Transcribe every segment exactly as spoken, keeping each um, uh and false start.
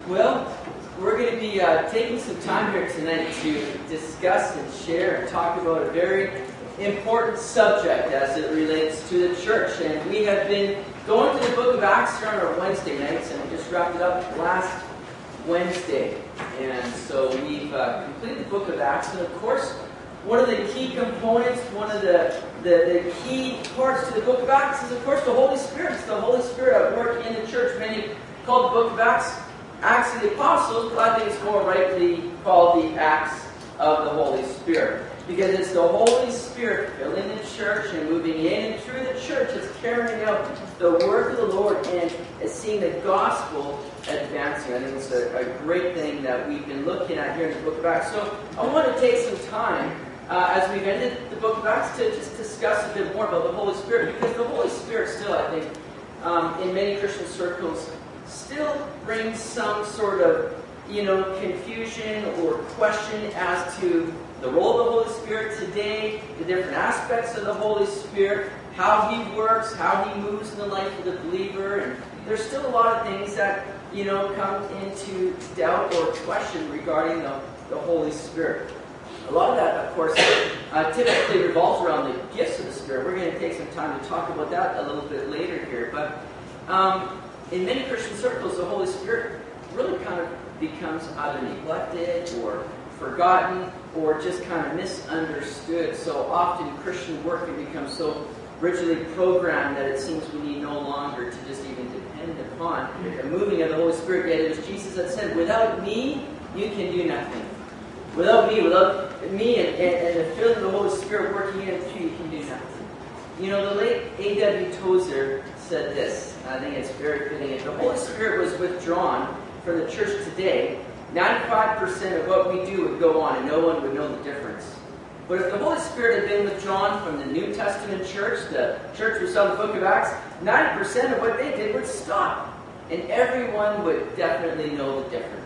Well, we're going to be uh, taking some time here tonight to discuss and share and talk about a very important subject as it relates to the church. And we have been going to the book of Acts here on our Wednesday nights, and we just wrapped it up last Wednesday. And so we've uh, completed the book of Acts, and of course, one of the key components, one of the, the, the key parts to the book of Acts is, of course, the Holy Spirit. It's the Holy Spirit at work in the church. Many call the book of Acts Acts of the Apostles, but I think it's more rightly called the Acts of the Holy Spirit. Because it's the Holy Spirit filling the church and moving in and through the church. It's carrying out the work of the Lord and it's seeing the gospel advancing. I think it's a, a great thing that we've been looking at here in the book of Acts. So I want to take some time uh, as we've ended the book of Acts to just discuss a bit more about the Holy Spirit. Because the Holy Spirit still, I think, um, in many Christian circles, still brings some sort of, you know, confusion or question as to the role of the Holy Spirit today, the different aspects of the Holy Spirit, how He works, how He moves in the life of the believer. And there's still a lot of things that, you know, come into doubt or question regarding the, the Holy Spirit. A lot of that, of course, uh, typically revolves around the gifts of the Spirit. We're going to take some time to talk about that a little bit later here. But um, in many Christian circles, the Holy Spirit really kind of becomes either neglected or forgotten or just kind of misunderstood. So often Christian work can become so rigidly programmed that it seems we need no longer to just even depend upon the moving of the Holy Spirit. Yet it was Jesus that said, without me, you can do nothing. Without me, without me and, and, and the filling of the Holy Spirit working in and through, you can do nothing. You know, the late A W Tozer said this, and I think it's very fitting. If the Holy Spirit was withdrawn from the church today, ninety-five percent of what we do would go on and no one would know the difference. But if the Holy Spirit had been withdrawn from the New Testament church, the church we saw in the book of Acts, ninety percent of what they did would stop. And everyone would definitely know the difference.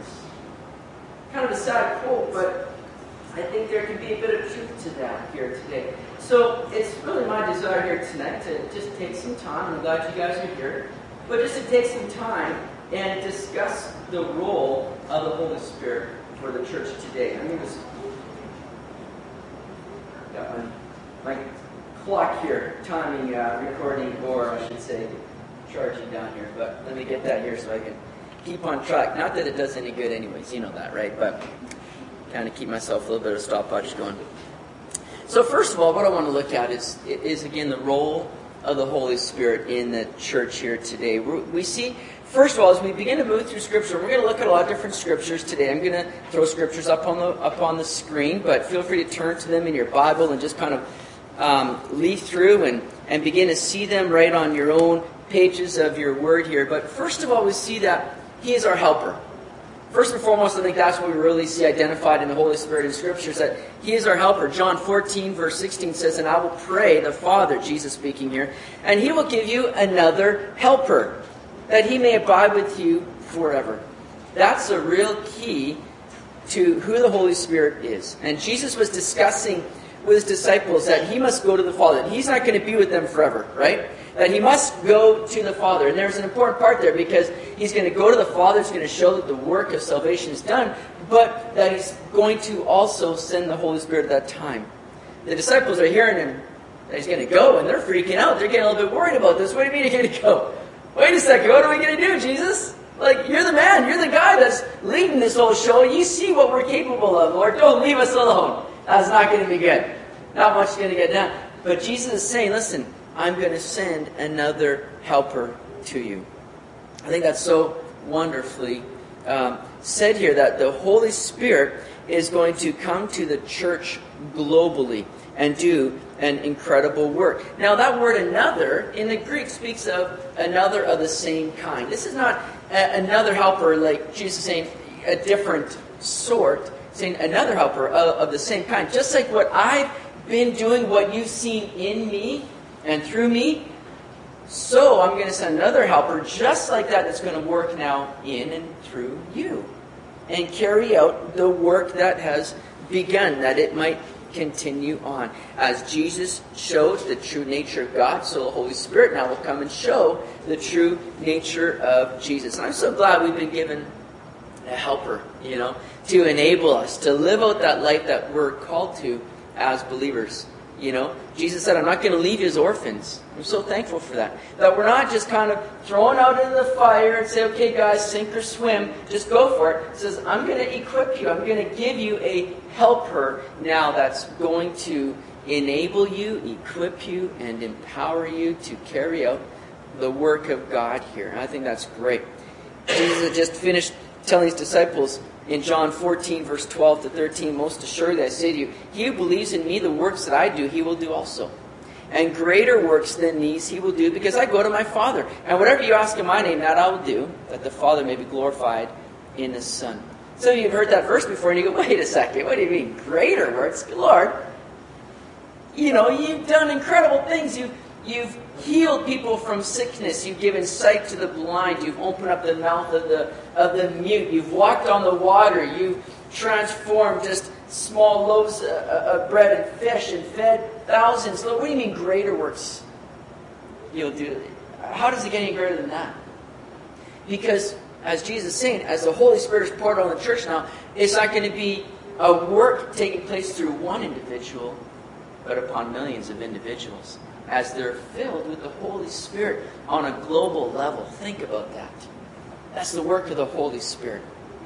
Kind of a sad quote, but I think there can be a bit of truth to that here today. So it's really my desire here tonight to just take some time, I'm glad you guys are here, but just to take some time and discuss the role of the Holy Spirit for the church today. I mean, it was, got my, my clock here, timing, uh, recording, or I should say, charging down here, but let me get that here so I can keep on track. Not that it does any good anyways, you know that, right? But kind of keep myself a little bit of stopwatch going. So first of all, what I want to look at is, is again, the role of the Holy Spirit in the church here today. We see, first of all, as we begin to move through Scripture, we're going to look at a lot of different Scriptures today. I'm going to throw Scriptures up on the up on the screen, but feel free to turn to them in your Bible and just kind of um, leaf through and, and begin to see them right on your own pages of your Word here. But first of all, we see that He is our helper. First and foremost, I think that's what we really see identified in the Holy Spirit in Scriptures, that He is our helper. John fourteen, verse sixteen says, and I will pray the Father, Jesus speaking here, and He will give you another helper, that He may abide with you forever. That's a real key to who the Holy Spirit is. And Jesus was discussing with His disciples that He must go to the Father. He's not going to be with them forever, right? That He must go to the Father. And there's an important part there because He's going to go to the Father. He's going to show that the work of salvation is done, but that He's going to also send the Holy Spirit at that time. The disciples are hearing Him that He's going to go, and they're freaking out. They're getting a little bit worried about this. What do you mean He's going to go? Wait a second. What are we going to do, Jesus? Like, you're the man. You're the guy that's leading this whole show. You see what we're capable of, Lord. Don't leave us alone. That's not going to be good. Not much is going to get done. But Jesus is saying, listen, I'm going to send another helper to you. I think that's so wonderfully um, said here, that the Holy Spirit is going to come to the church globally and do an incredible work. Now, that word another in the Greek speaks of another of the same kind. This is not a, another helper like Jesus saying a different sort, saying another helper of, of the same kind. Just like what I've been doing, what you've seen in me and through me, so I'm going to send another helper just like that that's going to work now in and through you and carry out the work that has begun, that it might continue on. As Jesus showed the true nature of God, so the Holy Spirit now will come and show the true nature of Jesus. And I'm so glad we've been given a helper, you know, to enable us to live out that life that we're called to as believers. You know, Jesus said, I'm not going to leave you as orphans. I'm so thankful for that. That we're not just kind of thrown out into the fire and say, okay, guys, sink or swim. Just go for it. It says, I'm going to equip you. I'm going to give you a helper now that's going to enable you, equip you, and empower you to carry out the work of God here. And I think that's great. Jesus had just finished telling his disciples in John fourteen, verse twelve to thirteen, most assuredly I say to you, he who believes in me, the works that I do, he will do also. And greater works than these he will do, because I go to my Father. And whatever you ask in my name, that I will do, that the Father may be glorified in the Son. So you've heard that verse before, and you go, wait a second, what do you mean, greater works? Lord, you know, you've done incredible things. You've, you've healed people from sickness. You've given sight to the blind. You've opened up the mouth of the of the mute. You've walked on the water. You've transformed just small loaves of bread and fish and fed thousands. What do you mean greater works you'll do? How does it get any greater than that? Because, as Jesus is saying, as the Holy Spirit is poured on the church now, it's not going to be a work taking place through one individual, but upon millions of individuals, as they're filled with the Holy Spirit on a global level. Think about that. That's the work of the Holy Spirit.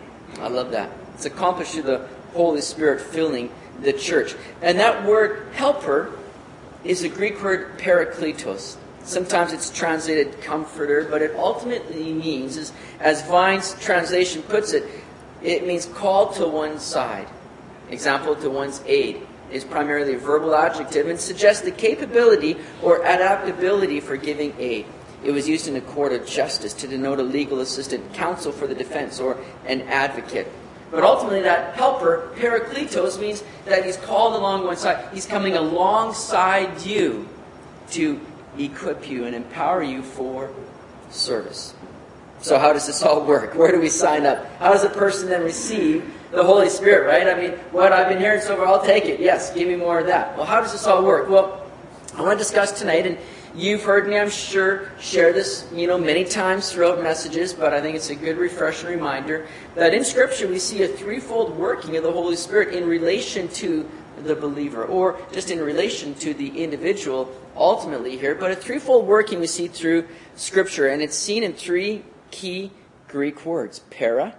I love that. It's accomplished through the Holy Spirit filling the church. And that word helper is the Greek word parakletos. Sometimes it's translated comforter, but it ultimately means, as, as Vine's translation puts it, it means called to one's side. Example, to one's aid. Is primarily a verbal adjective and suggests the capability or adaptability for giving aid. It was used in a court of justice to denote a legal assistant, counsel for the defense, or an advocate. But ultimately that helper, parakletos, means that he's called along one side. He's coming alongside you to equip you and empower you for service. So how does this all work? Where do we sign up? How does a person then receive the Holy Spirit, right? I mean, what I've been hearing so far, I'll take it. Yes, give me more of that. Well, how does this all work? Well, I want to discuss tonight, and you've heard me, I'm sure, share this, you know, many times throughout messages, but I think it's a good refresher reminder that in Scripture we see a threefold working of the Holy Spirit in relation to the believer, or just in relation to the individual ultimately here, but a threefold working we see through Scripture, and it's seen in three key Greek words: para,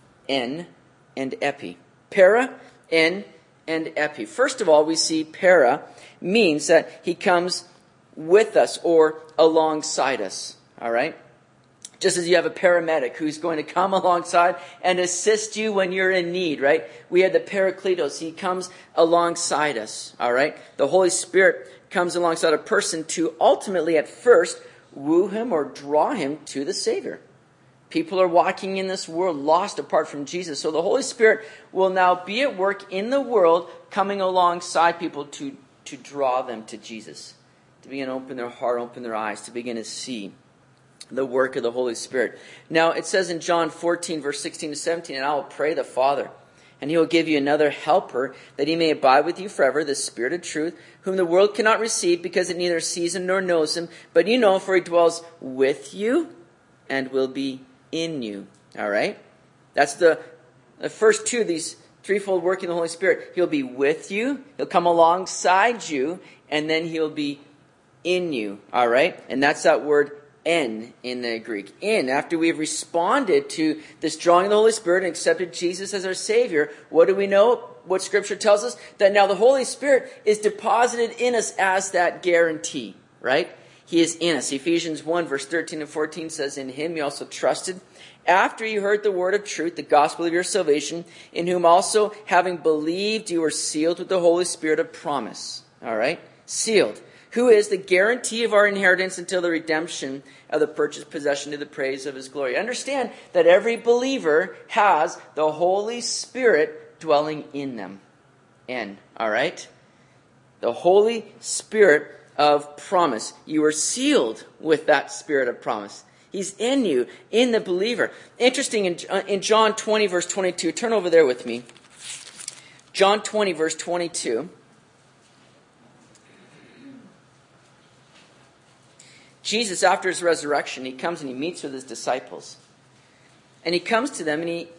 en, and epi. Para, en, and epi. First of all, we see para means that he comes with us or alongside us. All right? Just as you have a paramedic who's going to come alongside and assist you when you're in need, right? We have the parakletos. He comes alongside us. All right? The Holy Spirit comes alongside a person to ultimately at first woo him or draw him to the Savior. People are walking in this world lost apart from Jesus. So the Holy Spirit will now be at work in the world, coming alongside people to, to draw them to Jesus. To begin to open their heart, open their eyes, to begin to see the work of the Holy Spirit. Now it says in John fourteen, verse sixteen to seventeen, and I will pray the Father, and he will give you another helper, that he may abide with you forever, the Spirit of truth, whom the world cannot receive, because it neither sees him nor knows him. But you know, for he dwells with you and will be in you. All right? That's the, the first two of these threefold working of the Holy Spirit. He'll be with you, he'll come alongside you, and then he'll be in you. All right? And that's that word en in the Greek. In, after we've responded to this drawing of the Holy Spirit and accepted Jesus as our Savior, what do we know? What Scripture tells us? That now the Holy Spirit is deposited in us as that guarantee. Right? He is in us. Ephesians one, verse thirteen and fourteen says, in him you also trusted, after you heard the word of truth, the gospel of your salvation, in whom also, having believed, you were sealed with the Holy Spirit of promise. All right? Sealed. Who is the guarantee of our inheritance until the redemption of the purchased possession to the praise of his glory. Understand that every believer has the Holy Spirit dwelling in them. En. All right? The Holy Spirit of promise. You are sealed with that Spirit of promise. He's in you, in the believer. Interesting, in, in John twenty, verse twenty-two. Turn over there with me. John twenty, verse twenty-two. Jesus, after his resurrection, he comes and he meets with his disciples. And he comes to them and he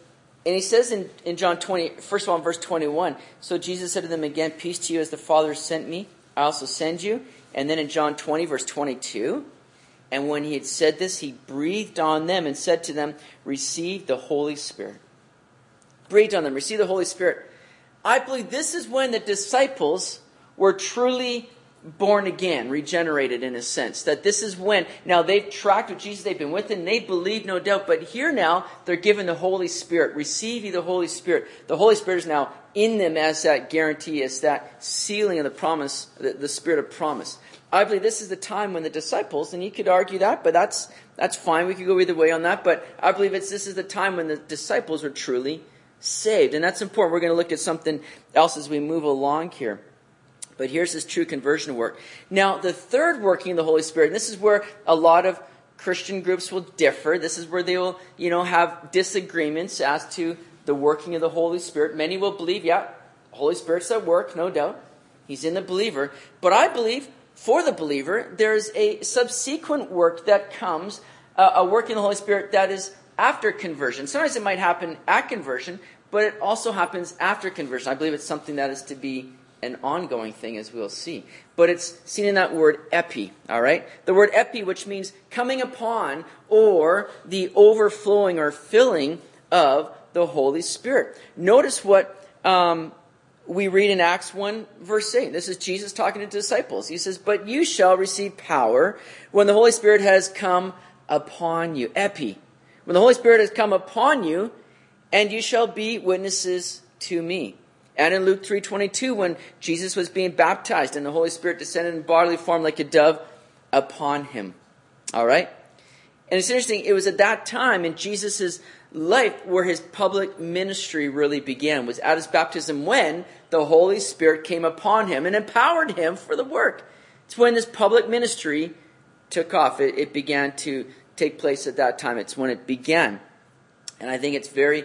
And he says in, in John twenty, first of all, in verse twenty-one, so Jesus said to them again, peace to you as the Father sent me, I also send you. And then in John twenty, verse twenty-two, and when he had said this, he breathed on them and said to them, receive the Holy Spirit. Breathed on them, receive the Holy Spirit. I believe this is when the disciples were truly born again, regenerated in a sense. That this is when, now they've tracked with Jesus, they've been with him, they believe no doubt, but here now they're given the Holy Spirit. Receive ye the Holy Spirit. The Holy Spirit is now in them as that guarantee, as that sealing of the promise, the, the Spirit of promise. I believe this is the time when the disciples, and you could argue that, but that's that's fine. We could go either way on that, but I believe it's this is the time when the disciples were truly saved. And that's important. We're going to look at something else as we move along here. But here's this true conversion work. Now, the third working of the Holy Spirit, and this is where a lot of Christian groups will differ. This is where they will, you know, have disagreements as to the working of the Holy Spirit. Many will believe, yeah, the Holy Spirit's at work, no doubt. He's in the believer. But I believe, for the believer, there's a subsequent work that comes, uh, a work in the Holy Spirit that is after conversion. Sometimes it might happen at conversion, but it also happens after conversion. I believe it's something that is to be an ongoing thing, as we'll see. But it's seen in that word epi, all right? The word epi, which means coming upon or the overflowing or filling of the Holy Spirit. Notice what um, we read in Acts one, verse eight. This is Jesus talking to disciples. He says, but you shall receive power when the Holy Spirit has come upon you. Epi. When the Holy Spirit has come upon you, and you shall be witnesses to me. And in Luke three twenty-two, when Jesus was being baptized and the Holy Spirit descended in bodily form like a dove upon him. All right? And it's interesting, it was at that time in Jesus' life where his public ministry really began. Was at his baptism when the Holy Spirit came upon him and empowered him for the work. It's when this public ministry took off. It, it began to take place at that time. It's when it began. And I think it's very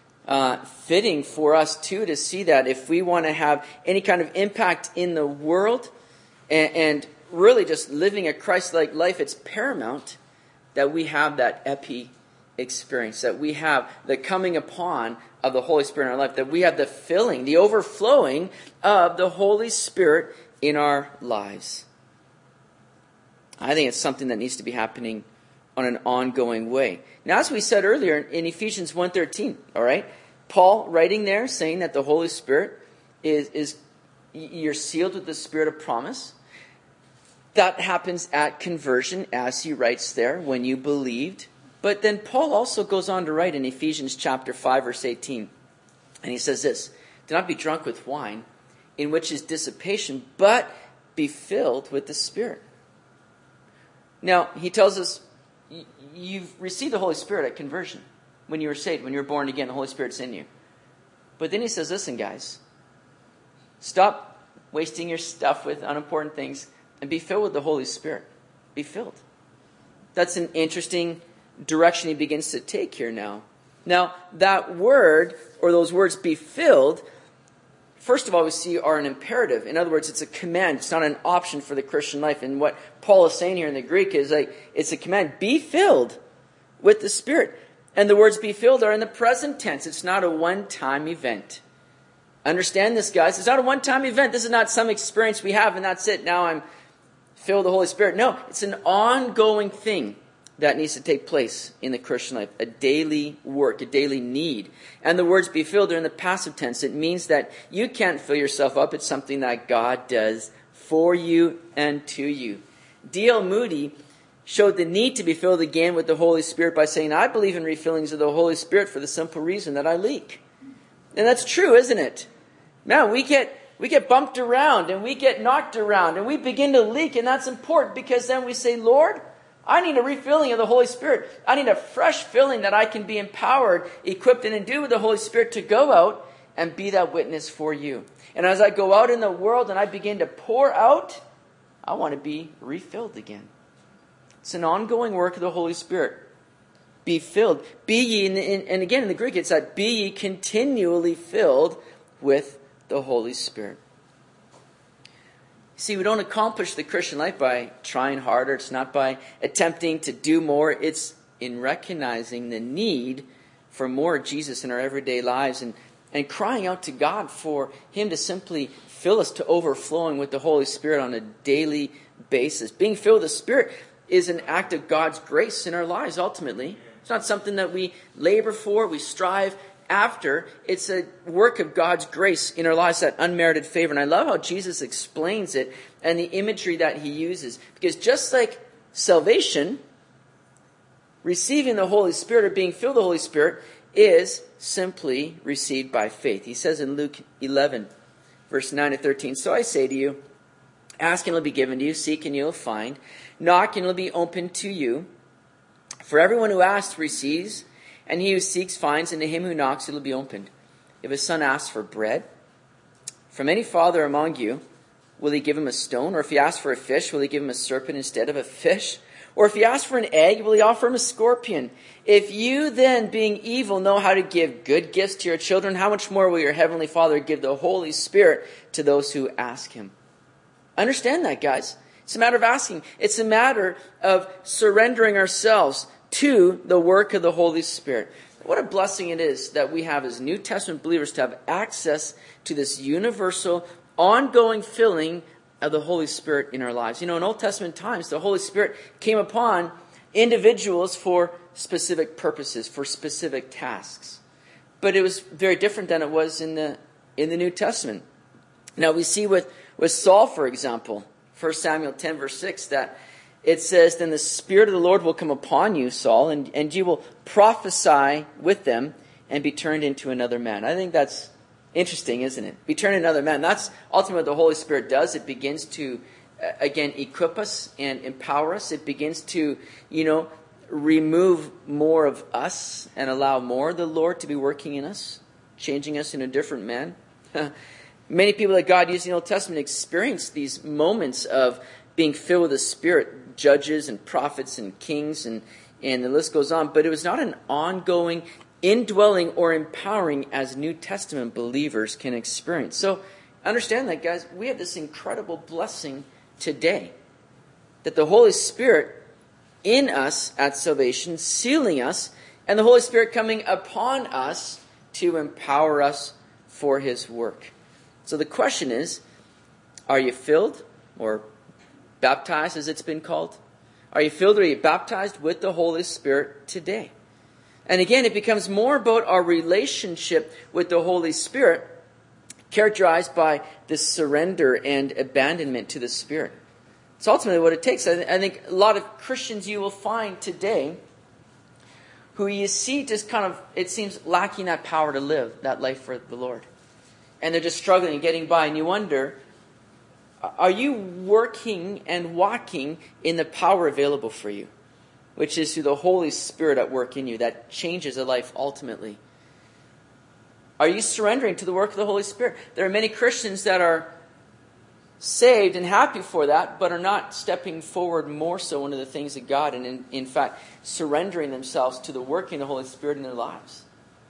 Uh, fitting for us too to see that if we want to have any kind of impact in the world and, and really just living a Christ-like life, it's paramount that we have that epi experience, that we have the coming upon of the Holy Spirit in our life, that we have the filling, the overflowing of the Holy Spirit in our lives. I think it's something that needs to be happening on an ongoing way. Now, as we said earlier in Ephesians one thirteen, all right, Paul writing there saying that the Holy Spirit is, is you're sealed with the Spirit of promise. That happens at conversion, as he writes there, when you believed. But then Paul also goes on to write in Ephesians chapter five, verse eighteen, and he says this, do not be drunk with wine, in which is dissipation, but be filled with the Spirit. Now, he tells us, you've received the Holy Spirit at conversion. When you were saved, when you were born again, the Holy Spirit's in you. But then he says, listen, guys, stop wasting your stuff with unimportant things and be filled with the Holy Spirit. Be filled. That's an interesting direction he begins to take here now. Now, that word, or those words, be filled, first of all, we see are an imperative. In other words, it's a command. It's not an option for the Christian life. And what Paul is saying here in the Greek is like, it's a command. Be filled with the Spirit. And the words be filled are in the present tense. It's not a one-time event. Understand this, guys. It's not a one-time event. This is not some experience we have and that's it. Now I'm filled with the Holy Spirit. No, it's an ongoing thing that needs to take place in the Christian life. A daily work, a daily need. And the words be filled are in the passive tense. It means that you can't fill yourself up. It's something that God does for you and to you. D L Moody showed the need to be filled again with the Holy Spirit by saying, I believe in refillings of the Holy Spirit for the simple reason that I leak. And that's true, isn't it? Man, we get we get bumped around and we get knocked around and we begin to leak, and that's important because then we say, Lord, I need a refilling of the Holy Spirit. I need a fresh filling that I can be empowered, equipped, and endued with the Holy Spirit to go out and be that witness for you. And as I go out in the world and I begin to pour out, I want to be refilled again. It's an ongoing work of the Holy Spirit. Be filled. Be ye, and again in the Greek it's that be ye continually filled with the Holy Spirit. See, we don't accomplish the Christian life by trying harder. It's not by attempting to do more. It's in recognizing the need for more Jesus in our everyday lives, and, and crying out to God for Him to simply fill us to overflowing with the Holy Spirit on a daily basis. Being filled with the Spirit is an act of God's grace in our lives, ultimately. It's not something that we labor for, we strive after. It's a work of God's grace in our lives, that unmerited favor. And I love how Jesus explains it and the imagery that He uses. Because just like salvation, receiving the Holy Spirit or being filled with the Holy Spirit is simply received by faith. He says in Luke eleven, verse nine to thirteen, "So I say to you, ask and it will be given to you, seek and you will find, knock and it will be opened to you. For everyone who asks receives, and he who seeks finds, and to him who knocks it will be opened. If a son asks for bread from any father among you, will he give him a stone? Or if he asks for a fish, will he give him a serpent instead of a fish? Or if he asks for an egg, will he offer him a scorpion? If you then, being evil, know how to give good gifts to your children, how much more will your heavenly Father give the Holy Spirit to those who ask Him?" Understand that, guys. It's a matter of asking. It's a matter of surrendering ourselves to the work of the Holy Spirit. What a blessing it is that we have as New Testament believers to have access to this universal, ongoing filling of the Holy Spirit in our lives. You know, in Old Testament times, the Holy Spirit came upon individuals for specific purposes, for specific tasks. But it was very different than it was in the in the New Testament. Now we see with, with Saul, for example, First Samuel ten, verse six, that it says, "Then the Spirit of the Lord will come upon you, Saul, and, and you will prophesy with them and be turned into another man." I think that's interesting, isn't it? Be turned into another man. That's ultimately what the Holy Spirit does. It begins to, uh, again, equip us and empower us. It begins to, you know, remove more of us and allow more of the Lord to be working in us, changing us in a different man. Many people that God used in the Old Testament experienced these moments of being filled with the Spirit, judges and prophets and kings, and, and the list goes on. But it was not an ongoing indwelling or empowering as New Testament believers can experience. So understand that, guys. We have this incredible blessing today, that the Holy Spirit in us at salvation, sealing us, and the Holy Spirit coming upon us to empower us for His work. So the question is, are you filled, or baptized as it's been called? Are you filled or are you baptized with the Holy Spirit today? And again, it becomes more about our relationship with the Holy Spirit, characterized by this surrender and abandonment to the Spirit. It's ultimately what it takes. I, th- I think a lot of Christians you will find today who you see just kind of, it seems, lacking that power to live that life for the Lord. And they're just struggling and getting by. And you wonder, are you working and walking in the power available for you? Which is through the Holy Spirit at work in you that changes a life ultimately. Are you surrendering to the work of the Holy Spirit? There are many Christians that are saved and happy for that, but are not stepping forward more so into the things of God, and in, in fact surrendering themselves to the working of the Holy Spirit in their lives.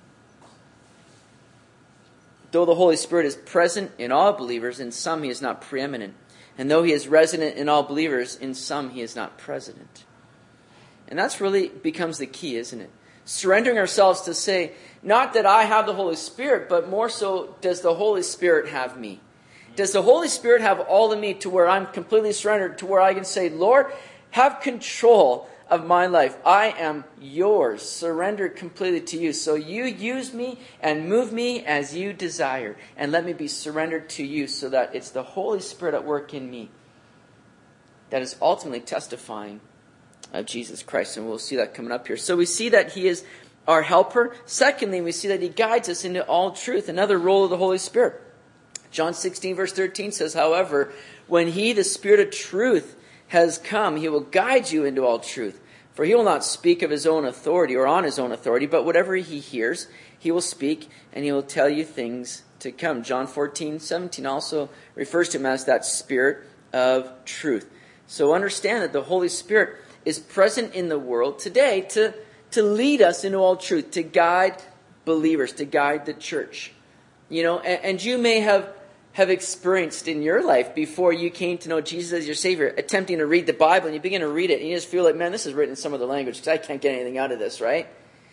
Though the Holy Spirit is present in all believers, in some He is not preeminent. And though He is resident in all believers, in some He is not president. And that's really becomes the key, isn't it? Surrendering ourselves to say, not that I have the Holy Spirit, but more so, does the Holy Spirit have me? Does the Holy Spirit have all of me to where I'm completely surrendered, to where I can say, Lord, have control of my life. I am yours, surrendered completely to you. So you use me and move me as you desire. And let me be surrendered to you so that it's the Holy Spirit at work in me that is ultimately testifying of Jesus Christ. And we'll see that coming up here. So we see that He is our helper. Secondly, we see that He guides us into all truth. Another role of the Holy Spirit. John sixteen verse thirteen says, however, when He, the Spirit of truth, has come, He will guide you into all truth. For He will not speak of His own authority or on His own authority, but whatever He hears, He will speak, and He will tell you things to come. John fourteen seventeen also refers to Him as that Spirit of truth. So understand that the Holy Spirit is present in the world today to, to lead us into all truth, to guide believers, to guide the church. You know, and, and you may have, have experienced in your life before you came to know Jesus as your Savior, attempting to read the Bible, and you begin to read it, and you just feel like, man, this is written in some other language, because I can't get anything out of this, right?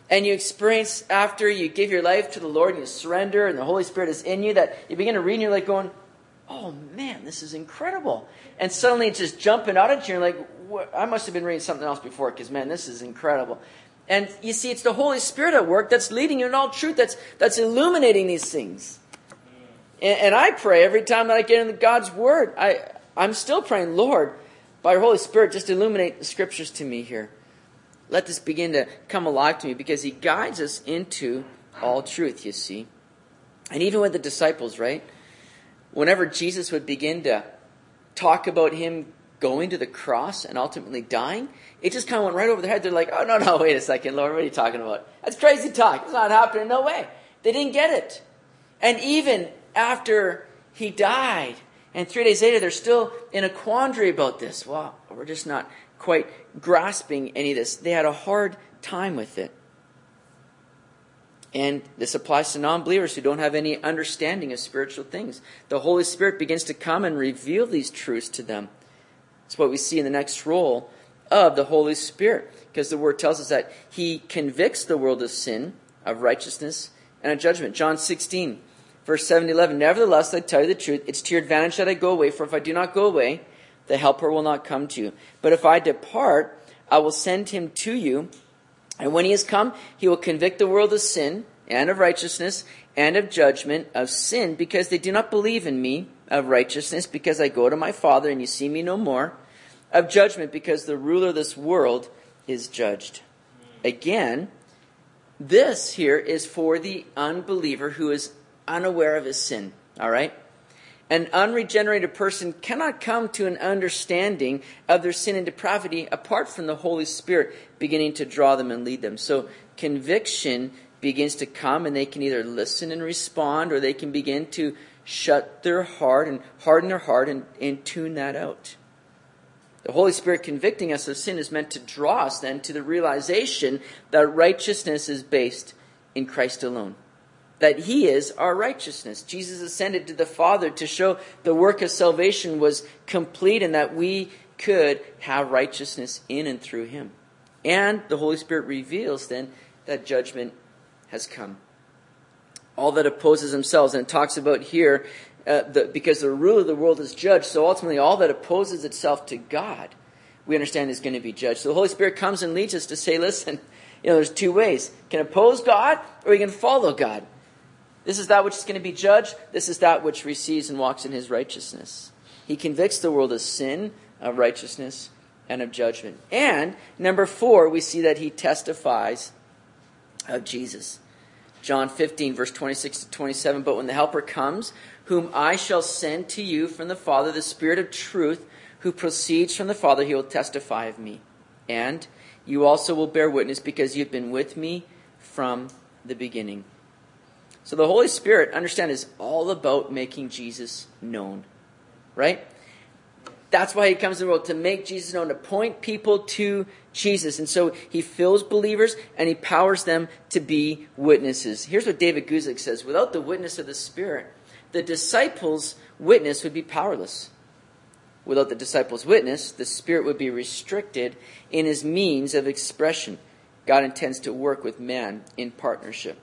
and you experience after you give your life to the Lord and you surrender and the Holy Spirit is in you, that you begin to read and you're like going, oh man, this is incredible. And suddenly it's just jumping out at you. You're like, what? I must have been reading something else before because, man, this is incredible. And you see, it's the Holy Spirit at work that's leading you in all truth, that's that's illuminating these things. And, and I pray every time that I get into God's Word, I, I'm still praying, Lord, by your Holy Spirit, just illuminate the Scriptures to me here. Let this begin to come alive to me because He guides us into all truth, you see. And even with the disciples, right? Whenever Jesus would begin to talk about Him going to the cross and ultimately dying, it just kind of went right over their head. They're like, oh, no, no, wait a second, Lord, what are you talking about? That's crazy talk. It's not happening. No way. They didn't get it. And even after He died, and three days later, they're still in a quandary about this. Well, we're just not quite grasping any of this. They had a hard time with it. And this applies to non-believers who don't have any understanding of spiritual things. The Holy Spirit begins to come and reveal these truths to them. It's what we see in the next role of the Holy Spirit. Because the Word tells us that He convicts the world of sin, of righteousness, and of judgment. John sixteen, verse seven to eleven. Nevertheless, I tell you the truth, it's to your advantage that I go away. For if I do not go away, the Helper will not come to you. But if I depart, I will send Him to you. And when He has come, He will convict the world of sin, and of righteousness, and of judgment. Of sin, because they do not believe in me. Of righteousness, because I go to my Father, and you see me no more. Of judgment, because the ruler of this world is judged. Again, this here is for the unbeliever who is unaware of his sin. All right? An unregenerated person cannot come to an understanding of their sin and depravity apart from the Holy Spirit beginning to draw them and lead them. So conviction begins to come, and they can either listen and respond, or they can begin to shut their heart and harden their heart and, and tune that out. The Holy Spirit convicting us of sin is meant to draw us then to the realization that righteousness is based in Christ alone. That He is our righteousness. Jesus ascended to the Father to show the work of salvation was complete and that we could have righteousness in and through Him. And the Holy Spirit reveals then that judgment has come. All that opposes themselves, and it talks about here, uh, the, because the ruler of the world is judged, so ultimately all that opposes itself to God, we understand is going to be judged. So the Holy Spirit comes and leads us to say, listen, you know, there's two ways. You can oppose God, or you can follow God. This is that which is going to be judged. This is that which receives and walks in His righteousness. He convicts the world of sin, of righteousness, and of judgment. And, number four, we see that He testifies of Jesus. John fifteen, verse twenty-six to twenty-seven. But when the Helper comes, whom I shall send to you from the Father, the Spirit of truth, who proceeds from the Father, He will testify of me. And you also will bear witness, because you've been with me from the beginning. So the Holy Spirit, understand, is all about making Jesus known. Right? That's why He comes in the world, to make Jesus known, to point people to Jesus. And so He fills believers and He powers them to be witnesses. Here's what David Guzik says. Without the witness of the Spirit, the disciples' witness would be powerless. Without the disciples' witness, the Spirit would be restricted in His means of expression. God intends to work with man in partnership.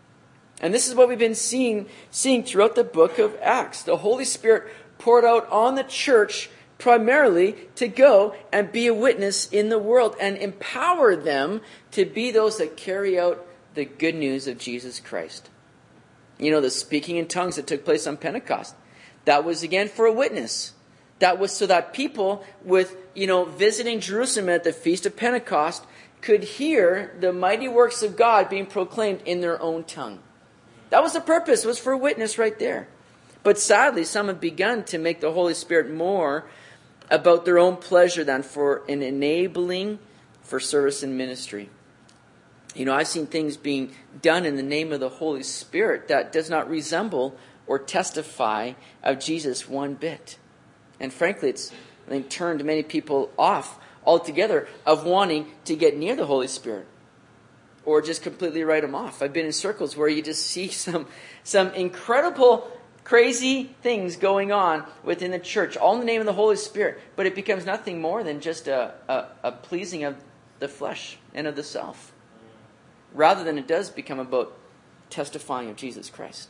And this is what we've been seeing, seeing throughout the book of Acts. The Holy Spirit poured out on the church primarily to go and be a witness in the world and empower them to be those that carry out the good news of Jesus Christ. You know, the speaking in tongues that took place on Pentecost, that was again for a witness. That was so that people with, you know, visiting Jerusalem at the Feast of Pentecost could hear the mighty works of God being proclaimed in their own tongue. That was the purpose. It was for a witness right there. But sadly, some have begun to make the Holy Spirit more about their own pleasure than for an enabling for service and ministry. You know, I've seen things being done in the name of the Holy Spirit that does not resemble or testify of Jesus one bit. And frankly, it's, I think, turned many people off altogether of wanting to get near the Holy Spirit, or just completely write Him off. I've been in circles where you just see some, some incredible crazy things going on within the church, all in the name of the Holy Spirit, but it becomes nothing more than just a, a, a pleasing of the flesh and of the self. rather than it does become about testifying of Jesus Christ.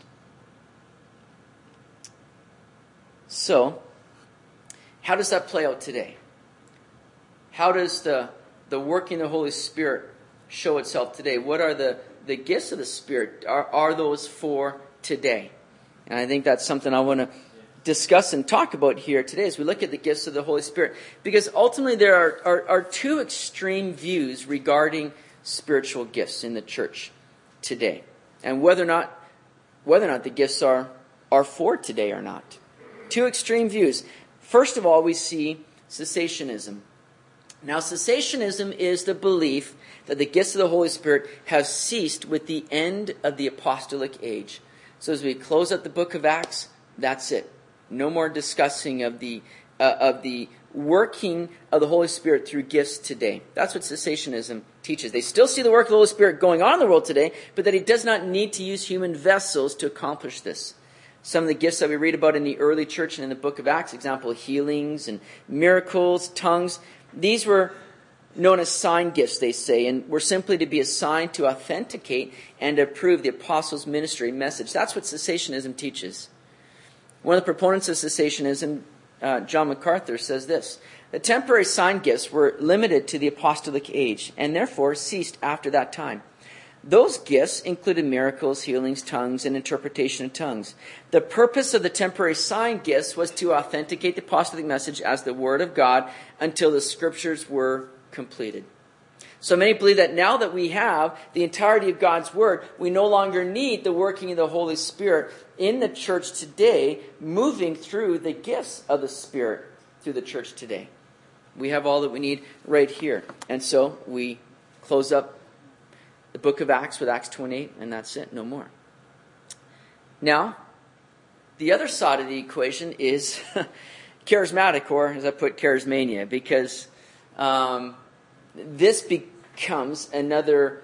So, how does that play out today? How does the, the working of the Holy Spirit show itself today? What are the, the gifts of the Spirit? Are, are those for today? And I think that's something I want to discuss and talk about here today as we look at the gifts of the Holy Spirit. Because ultimately there are, are, are two extreme views regarding spiritual gifts in the church today. And whether or not whether or not the gifts are, are for today or not. Two extreme views. First of all, we see cessationism. Now, cessationism is the belief that the gifts of the Holy Spirit have ceased with the end of the apostolic age. So as we close out the book of Acts, that's it. No more discussing of the uh, of the working of the Holy Spirit through gifts today. That's what cessationism teaches. They still see the work of the Holy Spirit going on in the world today, but that He does not need to use human vessels to accomplish this. Some of the gifts that we read about in the early church and in the book of Acts, example, healings and miracles, tongues, these were known as sign gifts, they say, and were simply to be assigned to authenticate and approve the apostles' ministry message. That's what cessationism teaches. One of the proponents of cessationism, uh, John MacArthur, says this: the temporary sign gifts were limited to the apostolic age and therefore ceased after that time. Those gifts included miracles, healings, tongues, and interpretation of tongues. The purpose of the temporary sign gifts was to authenticate the apostolic message as the Word of God until the Scriptures were completed. So many believe that now that we have the entirety of God's Word, we no longer need the working of the Holy Spirit in the church today, moving through the gifts of the Spirit through the church today. We have all that we need right here. And so we close up the book of Acts with Acts twenty-eight, and that's it, no more. Now, the other side of the equation is charismatic, or as I put, charismania, because um, this becomes another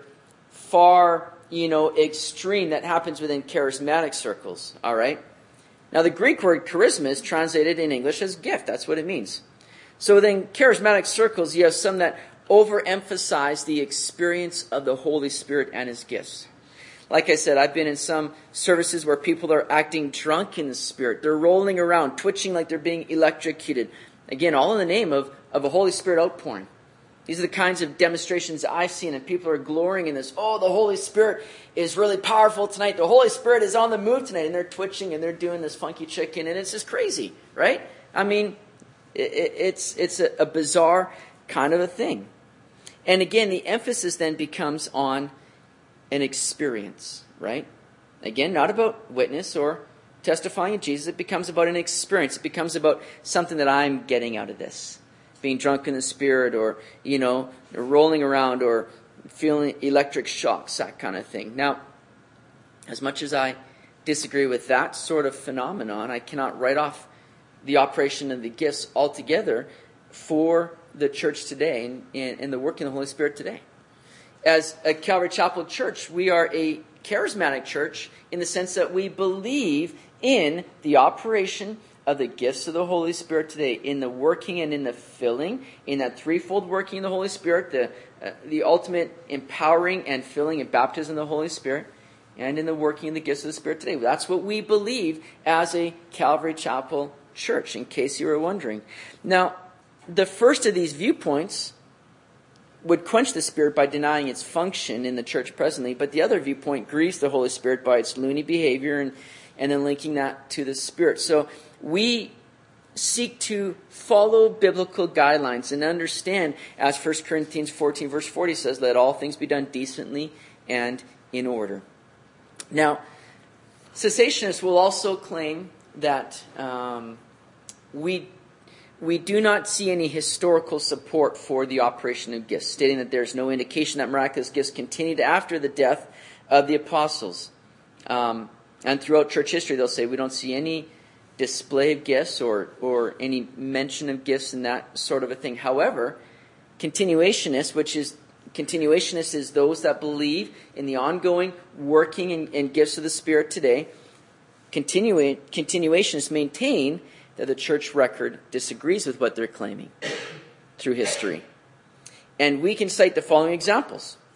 far, you know, extreme that happens within charismatic circles, all right? Now, the Greek word charisma is translated in English as gift. That's what it means. So within charismatic circles, you have some that overemphasize the experience of the Holy Spirit and His gifts. Like I said, I've been in some services where people are acting drunk in the Spirit. They're rolling around, twitching like they're being electrocuted. Again, all in the name of, of a Holy Spirit outpouring. These are the kinds of demonstrations I've seen, and people are glorying in this. Oh, the Holy Spirit is really powerful tonight. The Holy Spirit is on the move tonight. And they're twitching and they're doing this funky chicken, and it's just crazy, right? I mean, it, it, it's, it's a, a bizarre kind of a thing. And again, the emphasis then becomes on an experience, right? Again, not about witness or testifying of Jesus. It becomes about an experience. It becomes about something that I'm getting out of this. Being drunk in the Spirit, or, you know, rolling around, or feeling electric shocks, that kind of thing. Now, as much as I disagree with that sort of phenomenon, I cannot write off the operation of the gifts altogether for the church today and, and, and the working of the Holy Spirit today. As a Calvary Chapel church, we are a charismatic church in the sense that we believe in the operation of the gifts of the Holy Spirit today, in the working and in the filling, in that threefold working of the Holy Spirit, the uh, the ultimate empowering and filling and baptism of the Holy Spirit, and in the working of the gifts of the Spirit today. That's what we believe as a Calvary Chapel church, in case you were wondering. Now, the first of these viewpoints would quench the Spirit by denying its function in the church presently, but the other viewpoint grieves the Holy Spirit by its loony behavior and, and then linking that to the Spirit. So we seek to follow biblical guidelines and understand, as First Corinthians fourteen verse forty says, let all things be done decently and in order. Now, cessationists will also claim that um, we We do not see any historical support for the operation of gifts, stating that there's no indication that miraculous gifts continued after the death of the apostles. Um, and throughout church history, they'll say we don't see any display of gifts or, or any mention of gifts and that sort of a thing. However, continuationists, which is continuationists is those that believe in the ongoing working and, and gifts of the Spirit today. Continua- continuationists maintain that the church record disagrees with what they're claiming through history. And we can cite the following examples.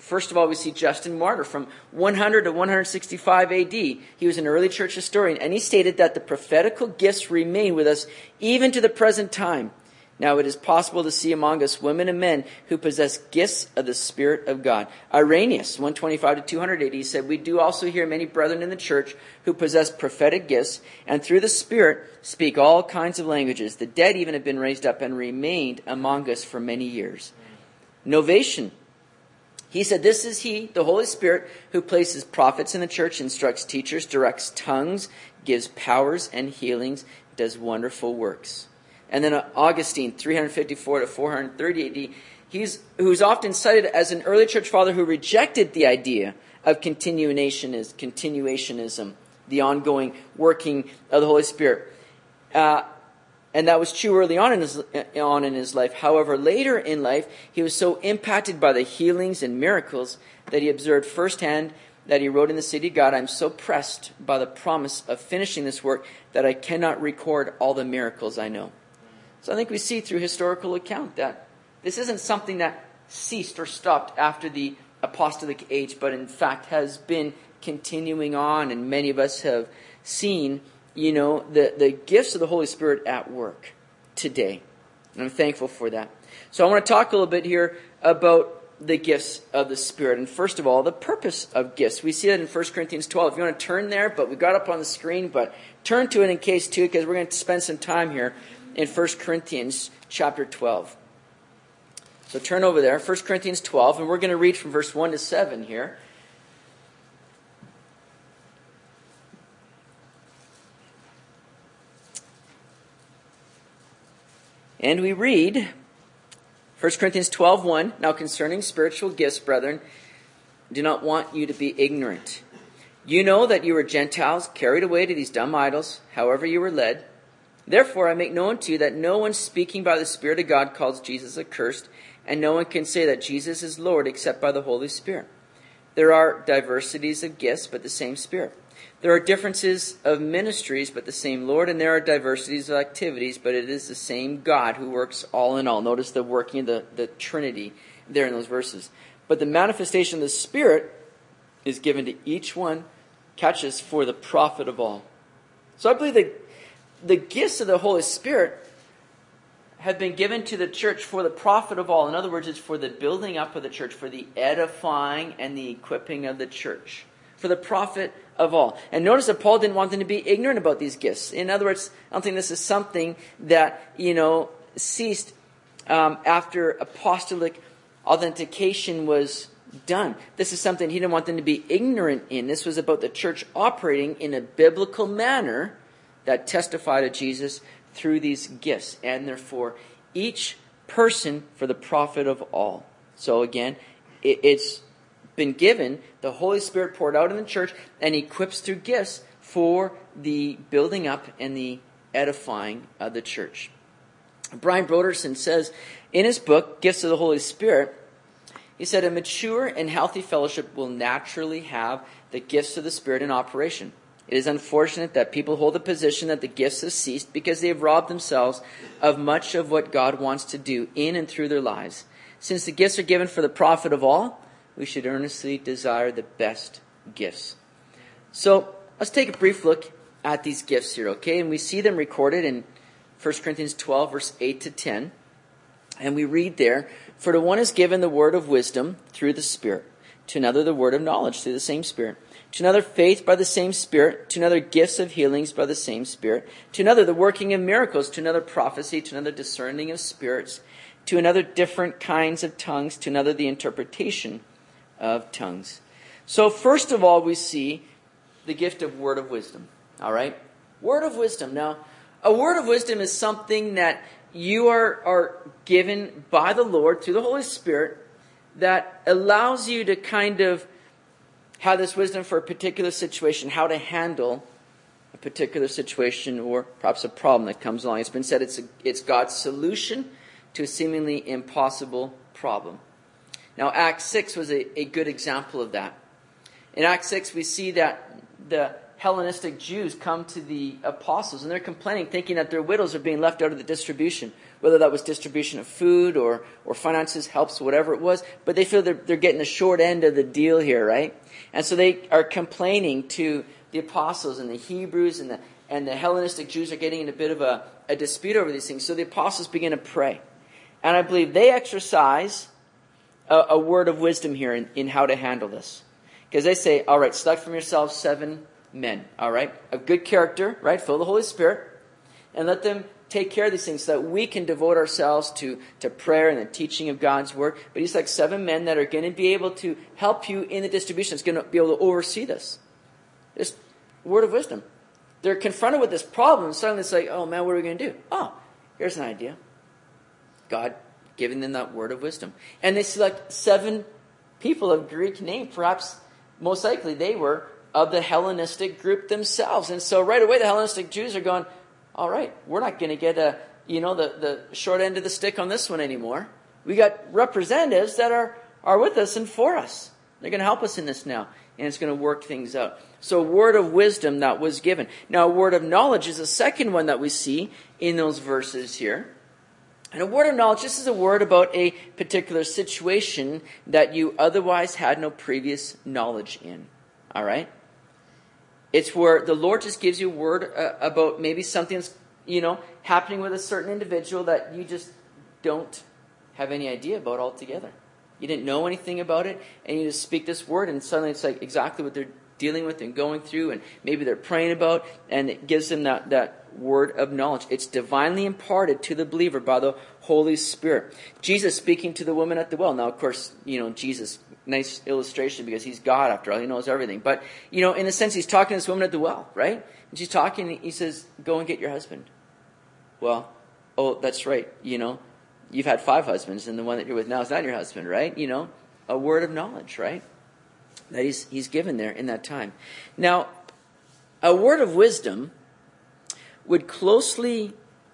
First of all, we see Justin Martyr from one hundred to one sixty-five A D. He was an early church historian, and he stated that the prophetical gifts remain with us even to the present time. Now it is possible to see among us women and men who possess gifts of the Spirit of God. Irenaeus, one twenty-five to two hundred A D, said, "We do also hear many brethren in the church who possess prophetic gifts, and through the Spirit speak all kinds of languages. The dead even have been raised up and remained among us for many years." Novatian, he said, "This is he, the Holy Spirit, who places prophets in the church, instructs teachers, directs tongues, gives powers and healings, does wonderful works." And then Augustine, three fifty-four to four thirty A D, he's, who's often cited as an early church father who rejected the idea of continuationism, continuationism the ongoing working of the Holy Spirit. Uh, and that was true early on in, his, on in his life. However, later in life, he was so impacted by the healings and miracles that he observed firsthand that he wrote in the City of God, "I'm so pressed by the promise of finishing this work that I cannot record all the miracles I know." So I think we see through historical account that this isn't something that ceased or stopped after the apostolic age, but in fact has been continuing on, and many of us have seen, you know, the, the gifts of the Holy Spirit at work today. And I'm thankful for that. So I want to talk a little bit here about the gifts of the Spirit. And first of all, the purpose of gifts. We see that in First Corinthians twelve. If you want to turn there, but we got up on the screen, but turn to it in case too, because we're going to spend some time here in First Corinthians chapter twelve. So turn over there, First Corinthians twelve, and we're going to read from verse one to seven here. And we read, First Corinthians twelve, one, "Now concerning spiritual gifts, brethren, do not want you to be ignorant. You know that you were Gentiles, carried away to these dumb idols, however you were led. Therefore I make known to you that no one speaking by the Spirit of God calls Jesus accursed, and no one can say that Jesus is Lord except by the Holy Spirit. There are diversities of gifts, but the same Spirit. There are differences of ministries, but the same Lord, and there are diversities of activities, but it is the same God who works all in all." Notice the working of the, the Trinity there in those verses. "But the manifestation of the Spirit is given to each one, catches for the profit of all." So I believe that the gifts of the Holy Spirit have been given to the church for the profit of all. In other words, it's for the building up of the church, for the edifying and the equipping of the church, for the profit of all. And notice that Paul didn't want them to be ignorant about these gifts. In other words, I don't think this is something that, you know, ceased um, after apostolic authentication was done. This is something he didn't want them to be ignorant in. This was about the church operating in a biblical manner that testified of Jesus through these gifts, and therefore each person for the profit of all. So again, it, it's been given, the Holy Spirit poured out in the church, and equips through gifts for the building up and the edifying of the church. Brian Broderson says in his book, Gifts of the Holy Spirit, he said, "A mature and healthy fellowship will naturally have the gifts of the Spirit in operation. It is unfortunate that people hold the position that the gifts have ceased because they have robbed themselves of much of what God wants to do in and through their lives. Since the gifts are given for the profit of all, we should earnestly desire the best gifts." So let's take a brief look at these gifts here, okay? And we see them recorded in First Corinthians twelve, verse eight to ten. And we read there, "For to one is given the word of wisdom through the Spirit, to another the word of knowledge through the same Spirit, to another faith by the same Spirit, to another gifts of healings by the same Spirit, to another the working of miracles, to another prophecy, to another discerning of spirits, to another different kinds of tongues, to another the interpretation of tongues." So first of all, we see the gift of word of wisdom. All right? Word of wisdom. Now, a word of wisdom is something that you are, are given by the Lord through the Holy Spirit that allows you to kind of have this wisdom for a particular situation, how to handle a particular situation or perhaps a problem that comes along. It's been said it's, a, it's God's solution to a seemingly impossible problem. Now, Acts six was a, a good example of that. In Acts six, we see that the Hellenistic Jews come to the apostles, and they're complaining, thinking that their widows are being left out of the distribution, whether that was distribution of food or, or finances, helps, whatever it was. But they feel they're, they're getting the short end of the deal here, right? And so they are complaining to the apostles, and the Hebrews and the and the Hellenistic Jews are getting in a bit of a, a dispute over these things. So the apostles begin to pray. And I believe they exercise a, a word of wisdom here in, in how to handle this. Because they say, all right, select from yourselves seven men, all right, of good character, right, full of the Holy Spirit, and let them take care of these things so that we can devote ourselves to, to prayer and the teaching of God's word. But he's like seven men that are going to be able to help you in the distribution. It's going to be able to oversee this. Just word of wisdom. They're confronted with this problem, and suddenly it's like, oh man, what are we going to do? Oh, here's an idea. God giving them that word of wisdom. And they select seven people of Greek name. Perhaps, most likely, they were of the Hellenistic group themselves. And so right away, the Hellenistic Jews are going, all right, we're not going to get a, you know, the, the short end of the stick on this one anymore. We got representatives that are, are with us and for us. They're going to help us in this now. And it's going to work things out. So a word of wisdom that was given. Now a word of knowledge is the second one that we see in those verses here. And a word of knowledge, this is a word about a particular situation that you otherwise had no previous knowledge in. All right? It's where the Lord just gives you a word uh, about maybe something's, you know, happening with a certain individual that you just don't have any idea about altogether. You didn't know anything about it, and you just speak this word, and suddenly it's like exactly what they're dealing with and going through, and maybe they're praying about, and it gives them that, that word of knowledge. It's divinely imparted to the believer by the Holy Spirit. Jesus speaking to the woman at the well. Now, of course, you know, Jesus, nice illustration because he's God after all. He knows everything. But, you know, in a sense, he's talking to this woman at the well, right? And she's talking, and he says, go and get your husband. Well, oh, that's right, you know. You've had five husbands, and the one that you're with now is not your husband, right? You know, a word of knowledge, right? That he's, he's given there in that time. Now, a word of wisdom would closely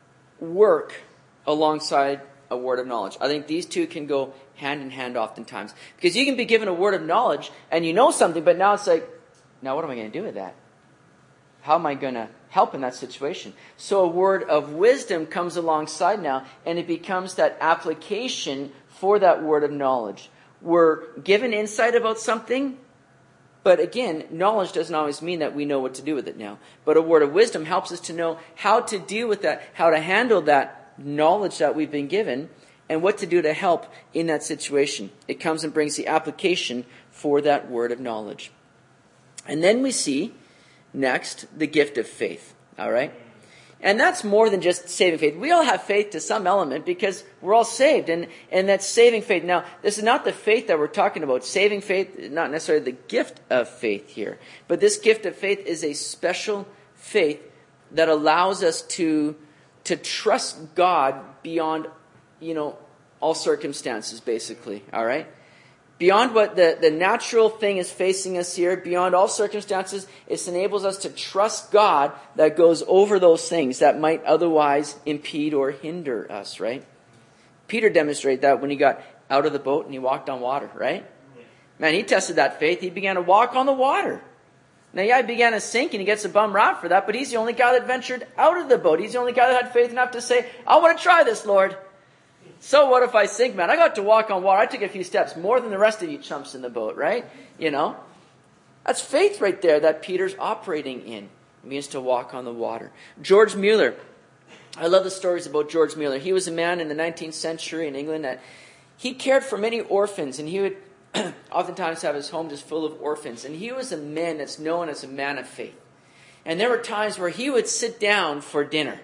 work alongside a word of knowledge. I think these two can go hand in hand oftentimes. Because you can be given a word of knowledge, and you know something, but now it's like, now what am I going to do with that? How am I going to help in that situation? So a word of wisdom comes alongside now, and it becomes that application for that word of knowledge. We're given insight about something, but again, knowledge doesn't always mean that we know what to do with it now. But a word of wisdom helps us to know how to deal with that, how to handle that knowledge that we've been given, and what to do to help in that situation. It comes and brings the application for that word of knowledge. And then we see next, the gift of faith. All right? And that's more than just saving faith. We all have faith to some element because we're all saved. And, and that's saving faith. Now, this is not the faith that we're talking about. Saving faith is not necessarily the gift of faith here. But this gift of faith is a special faith that allows us to, to trust God beyond, you know, all circumstances, basically. All right? Beyond what the, the natural thing is facing us here, beyond all circumstances, it enables us to trust God that goes over those things that might otherwise impede or hinder us, right? Peter demonstrated that when he got out of the boat and he walked on water, right? Man, he tested that faith. He began to walk on the water. Now, yeah, he began to sink and he gets a bum rap for that, but he's the only guy that ventured out of the boat. He's the only guy that had faith enough to say, I want to try this, Lord. So what if I sink, man? I got to walk on water. I took a few steps, more than the rest of you chumps in the boat, right? You know? That's faith right there that Peter's operating in. It means to walk on the water. George Mueller. I love the stories about George Mueller. He was a man in the nineteenth century in England that he cared for many orphans, and he would oftentimes have his home just full of orphans. And he was a man that's known as a man of faith. And there were times where he would sit down for dinner.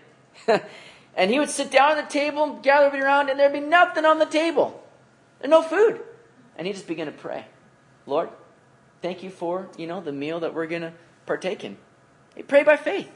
And he would sit down at the table and gather everybody around, and there'd be nothing on the table. And no food. And he'd just begin to pray. Lord, thank you for, you know, the meal that we're going to partake in. He'd pray by faith.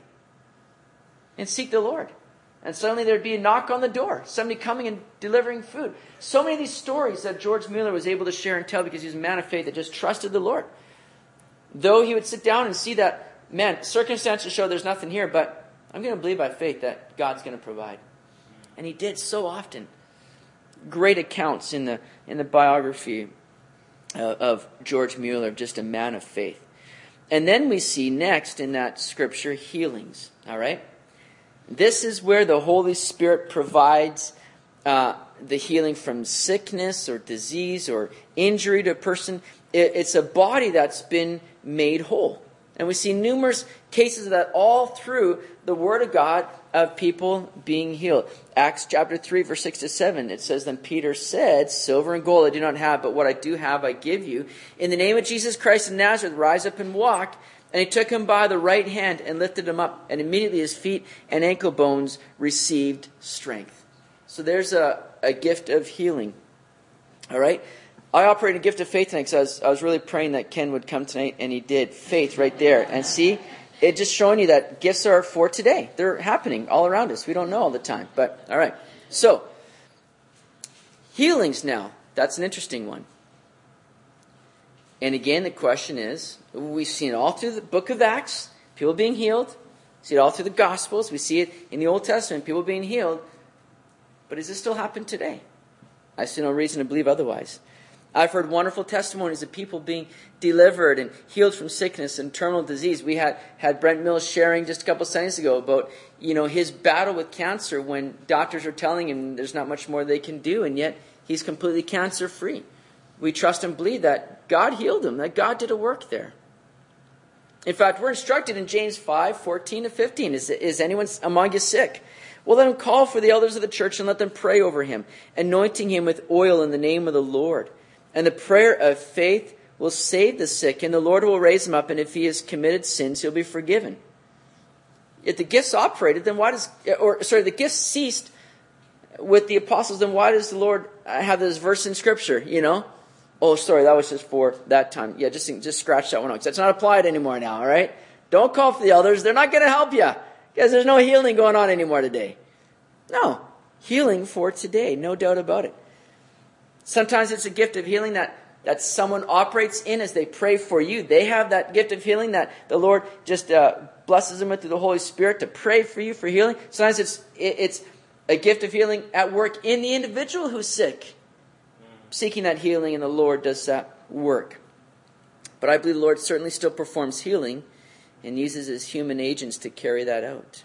And seek the Lord. And suddenly there'd be a knock on the door. Somebody coming and delivering food. So many of these stories that George Mueller was able to share and tell because he was a man of faith that just trusted the Lord. Though he would sit down and see that, man, circumstances show there's nothing here, but I'm going to believe by faith that God's going to provide. And he did so often. Great accounts in the in the biography uh, of George Mueller, just a man of faith. And then we see next in that scripture healings. All right? This is where the Holy Spirit provides uh, the healing from sickness or disease or injury to a person. It, it's a body that's been made whole. And we see numerous cases of that all through the Word of God of people being healed. Acts chapter three, verse six to seven, it says, Then Peter said, Silver and gold I do not have, but what I do have I give you. In the name of Jesus Christ of Nazareth, rise up and walk. And he took him by the right hand and lifted him up. And immediately his feet and ankle bones received strength. So there's a, a gift of healing. All right? I operate a gift of faith tonight because I was, I was really praying that Ken would come tonight, and he did. Faith right there. And see, it just showing you that gifts are for today. They're happening all around us. We don't know all the time. But, all right. So, healings now. That's an interesting one. And again, the question is, we've seen it all through the book of Acts, people being healed. We see it all through the Gospels. We see it in the Old Testament, people being healed. But does this still happen today? I see no reason to believe otherwise. I've heard wonderful testimonies of people being delivered and healed from sickness and terminal disease. We had, had Brent Mills sharing just a couple Sundays ago about, you know, his battle with cancer when doctors are telling him there's not much more they can do, and yet he's completely cancer-free. We trust and believe that God healed him, that God did a work there. In fact, we're instructed in James five, fourteen to fifteen, is, is anyone among you sick? Well, let him call for the elders of the church and let them pray over him, anointing him with oil in the name of the Lord. And the prayer of faith will save the sick, and the Lord will raise him up, and if he has committed sins, he'll be forgiven. If the gifts operated, then why does, or sorry, the gifts ceased with the apostles, then why does the Lord have this verse in Scripture, you know? Oh, sorry, that was just for that time. Yeah, just, just scratch that one out, because that's not applied anymore now, all right? Don't call for the elders. They're not going to help you, because there's no healing going on anymore today. No, healing for today, no doubt about it. Sometimes it's a gift of healing that, that someone operates in as they pray for you. They have that gift of healing that the Lord just uh, blesses them with through the Holy Spirit to pray for you for healing. Sometimes it's it, it's a gift of healing at work in the individual who's sick, seeking that healing, and the Lord does that work. But I believe the Lord certainly still performs healing and uses his human agents to carry that out.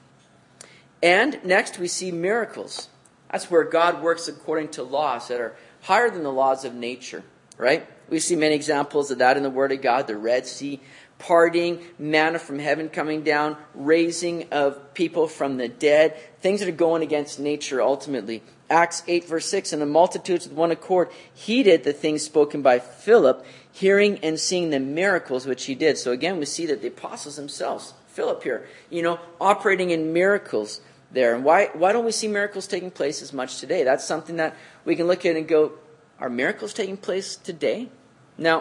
And next we see miracles. That's where God works according to laws that are higher than the laws of nature, right? We see many examples of that in the Word of God. The Red Sea parting, manna from heaven coming down, raising of people from the dead, things that are going against nature ultimately. Acts eight verse six, and the multitudes with one accord heeded the things spoken by Philip, hearing and seeing the miracles which he did. So again, we see that the apostles themselves, Philip here, you know, operating in miracles there. And why, why don't we see miracles taking place as much today? That's something that we can look at and go, are miracles taking place today? Now,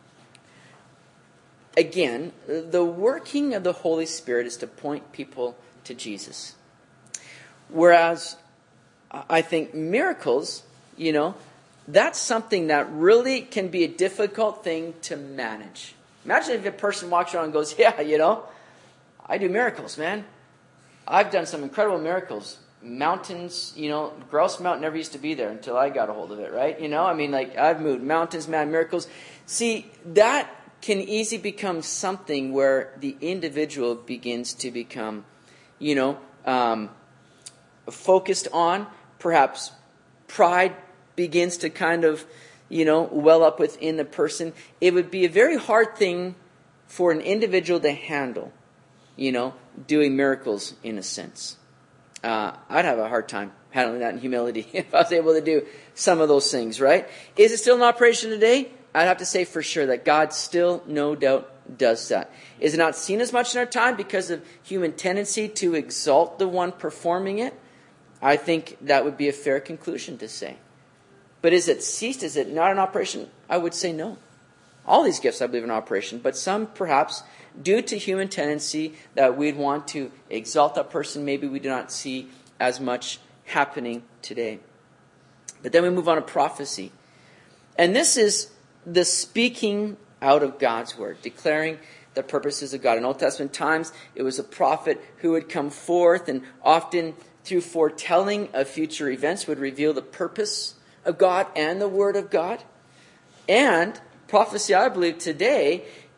again, the working of the Holy Spirit is to point people to Jesus. Whereas I think miracles, you know, that's something that really can be a difficult thing to manage. Imagine if a person walks around and goes, yeah, you know, I do miracles, man. I've done some incredible miracles. Mountains, you know, Grouse Mountain never used to be there until I got a hold of it, right? You know, I mean, like, I've moved mountains, man, miracles. See, that can easily become something where the individual begins to become, you know, um, focused on. Perhaps pride begins to kind of, you know, well up within the person. It would be a very hard thing for an individual to handle, you know, doing miracles in a sense. Uh, I'd have a hard time handling that in humility if I was able to do some of those things, right? Is it still in operation today? I'd have to say for sure that God still, no doubt, does that. Is it not seen as much in our time because of human tendency to exalt the one performing it? I think that would be a fair conclusion to say. But is it ceased? Is it not in operation? I would say no. All these gifts I believe are in operation, but some perhaps due to human tendency that we'd want to exalt that person, maybe we do not see as much happening today. But then we move on to prophecy. And this is the speaking out of God's word, declaring the purposes of God. In Old Testament times, it was a prophet who would come forth and often through foretelling of future events would reveal the purpose of God and the word of God. And prophecy, I believe, today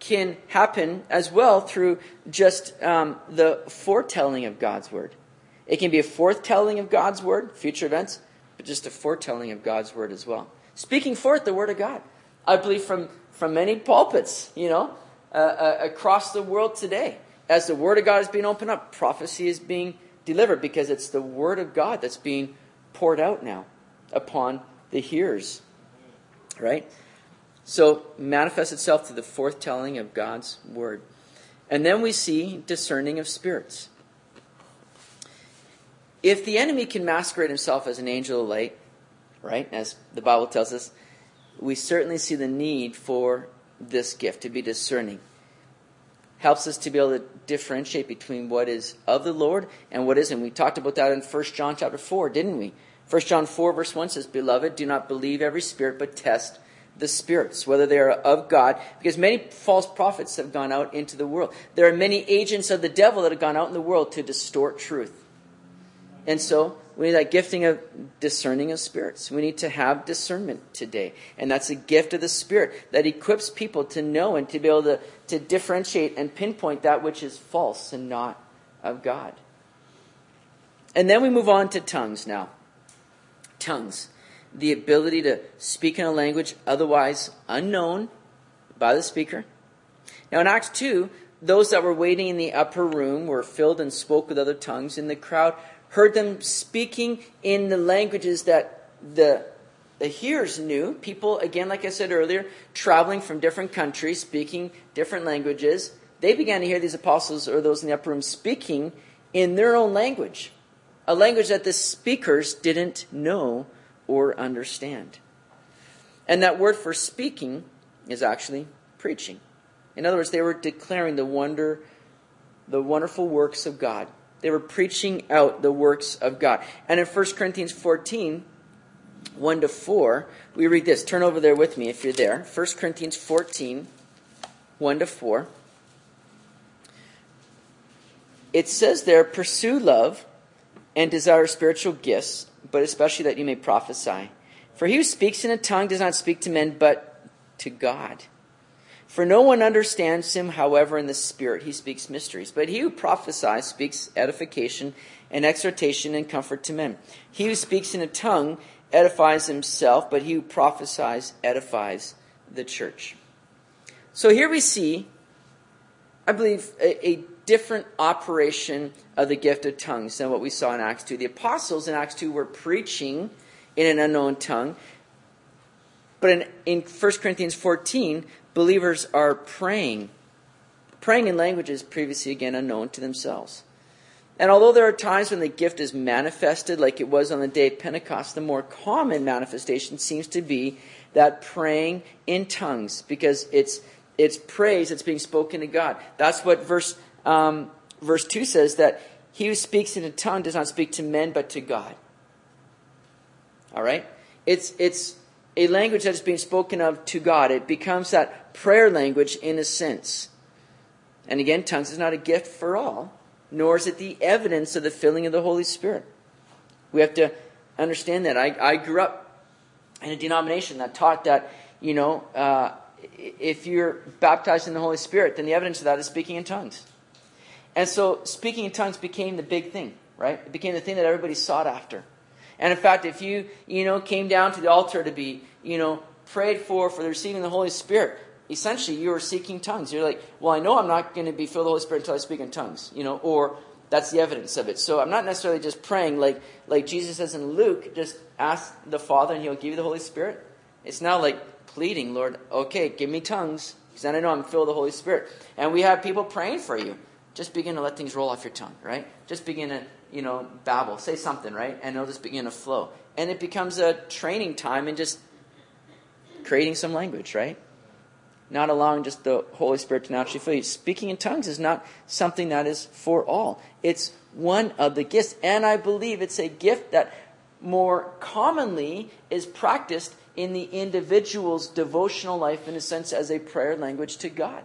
can happen as well through just um, the foretelling of God's word. It can be a foretelling of God's word, future events, but just a foretelling of God's word as well. Speaking forth the word of God. I believe from, from many pulpits, you know, uh, uh, across the world today. As the word of God is being opened up, prophecy is being delivered because it's the word of God that's being poured out now upon the hearers. Right? So, manifests itself through the foretelling of God's word. And then we see discerning of spirits. If the enemy can masquerade himself as an angel of light, right, as the Bible tells us, we certainly see the need for this gift, to be discerning. Helps us to be able to differentiate between what is of the Lord and what isn't. We talked about that in First John chapter four, didn't we? First John four verse one says, Beloved, do not believe every spirit, but test the spirits, whether they are of God, because many false prophets have gone out into the world. There are many agents of the devil that have gone out in the world to distort truth. And so, we need that gifting of discerning of spirits. We need to have discernment today. And that's a gift of the Spirit that equips people to know and to be able to, to differentiate and pinpoint that which is false and not of God. And then we move on to tongues now. Tongues. The ability to speak in a language otherwise unknown by the speaker. Now in Acts two, those that were waiting in the upper room were filled and spoke with other tongues, and the crowd heard them speaking in the languages that the, the hearers knew. People, again, like I said earlier, traveling from different countries, speaking different languages. They began to hear these apostles or those in the upper room speaking in their own language. A language that the speakers didn't know or understand. And that word for speaking is actually preaching. In other words, they were declaring the wonder, the wonderful works of God. They were preaching out the works of God. And in First Corinthians fourteen, one to four, we read this. Turn over there with me if you're there. First Corinthians fourteen, one to four. It says there, pursue love and desire spiritual gifts, but especially that you may prophesy. For he who speaks in a tongue does not speak to men, but to God. For no one understands him, however, in the Spirit he speaks mysteries. But he who prophesies speaks edification and exhortation and comfort to men. He who speaks in a tongue edifies himself, but he who prophesies edifies the church. So here we see, I believe, a, a different operation of the gift of tongues than what we saw in Acts two. The apostles in Acts two were preaching in an unknown tongue. But in, in First Corinthians fourteen, believers are praying. Praying in languages previously, again, unknown to themselves. And although there are times when the gift is manifested, like it was on the day of Pentecost, the more common manifestation seems to be that praying in tongues, because it's it's praise that's being spoken to God. That's what verse um, verse two says, that he who speaks in a tongue does not speak to men, but to God. All right? It's it's a language that is being spoken of to God. It becomes that prayer language in a sense. And again, tongues is not a gift for all, nor is it the evidence of the filling of the Holy Spirit. We have to understand that. I, I grew up in a denomination that taught that, you know, uh, if you're baptized in the Holy Spirit, then the evidence of that is speaking in tongues. And so speaking in tongues became the big thing, right? It became the thing that everybody sought after. And in fact, if you, you know, came down to the altar to be, you know, prayed for for the receiving the Holy Spirit, essentially you were seeking tongues. You're like, well, I know I'm not going to be filled with the Holy Spirit until I speak in tongues, you know, or that's the evidence of it. So I'm not necessarily just praying like, like Jesus says in Luke, just ask the Father and he'll give you the Holy Spirit. It's now like pleading, Lord, okay, give me tongues, because then I know I'm filled with the Holy Spirit. And we have people praying for you. Just begin to let things roll off your tongue, right? Just begin to, you know, babble. Say something, right? And it'll just begin to flow. And it becomes a training time in just creating some language, right? Not allowing just the Holy Spirit to naturally fill you. Speaking in tongues is not something that is for all. It's one of the gifts. And I believe it's a gift that more commonly is practiced in the individual's devotional life, in a sense, as a prayer language to God.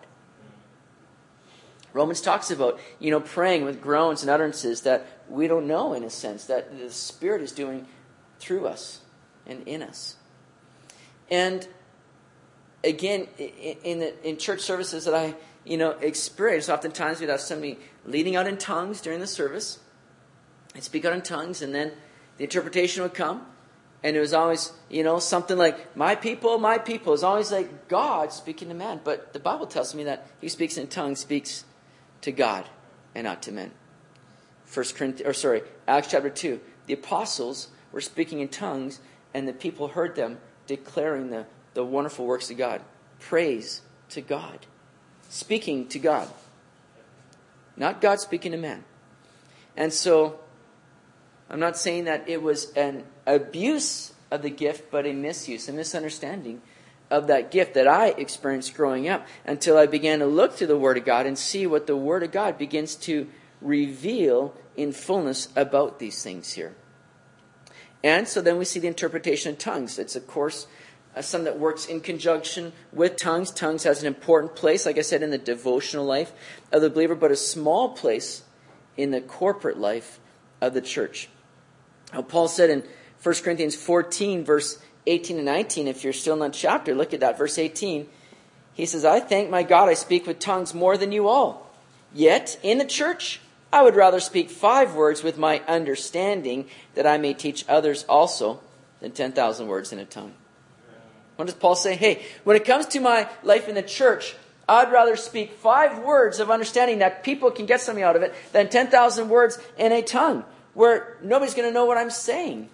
Romans talks about, you know, praying with groans and utterances that we don't know, in a sense, that the Spirit is doing through us and in us. And again, in the, in church services that I, you know, experience, oftentimes we'd have somebody leading out in tongues during the service. I'd speak out in tongues, and then the interpretation would come. And it was always, you know, something like, my people, my people. It's always like God speaking to man. But the Bible tells me that he speaks in tongues, speaks to God and not to men. First Corinthians, or sorry, Acts chapter two. The apostles were speaking in tongues, and the people heard them declaring the, the wonderful works of God. Praise to God. Speaking to God. Not God speaking to man. And so, I'm not saying that it was an abuse of the gift, but a misuse, a misunderstanding of that gift that I experienced growing up, until I began to look to the Word of God and see what the Word of God begins to reveal in fullness about these things here. And so then we see the interpretation of tongues. It's, of course, uh, something that works in conjunction with tongues. Tongues has an important place, like I said, in the devotional life of the believer, but a small place in the corporate life of the church. Now, Paul said in First Corinthians fourteen, verse eighteen and nineteen, if you're still in that chapter, look at that, verse eighteen. He says, I thank my God I speak with tongues more than you all. Yet, in the church, I would rather speak five words with my understanding, that I may teach others also, than ten thousand words in a tongue. What does Paul say? Hey, when it comes to my life in the church, I'd rather speak five words of understanding that people can get something out of it, than ten thousand words in a tongue, where nobody's going to know what I'm saying.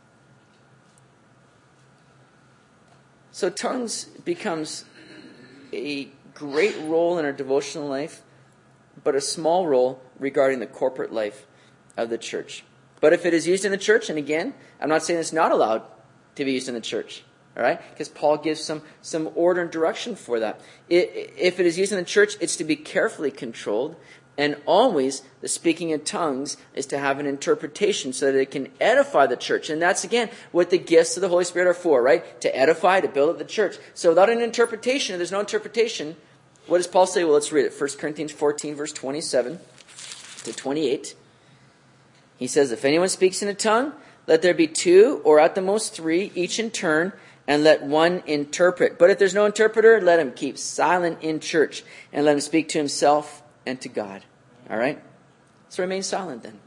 So tongues becomes a great role in our devotional life, but a small role regarding the corporate life of the church. But if it is used in the church, and again, I'm not saying it's not allowed to be used in the church, all right? Because Paul gives some, some order and direction for that. It, if it is used in the church, it's to be carefully controlled. And always, the speaking in tongues is to have an interpretation so that it can edify the church. And that's, again, what the gifts of the Holy Spirit are for, right? To edify, to build up the church. So without an interpretation, if there's no interpretation, what does Paul say? Well, let's read it. First Corinthians fourteen, verse twenty-seven to twenty-eight. He says, if anyone speaks in a tongue, let there be two, or at the most three, each in turn, and let one interpret. But if there's no interpreter, let him keep silent in church, and let him speak to himself and to God. All right? So remain silent then.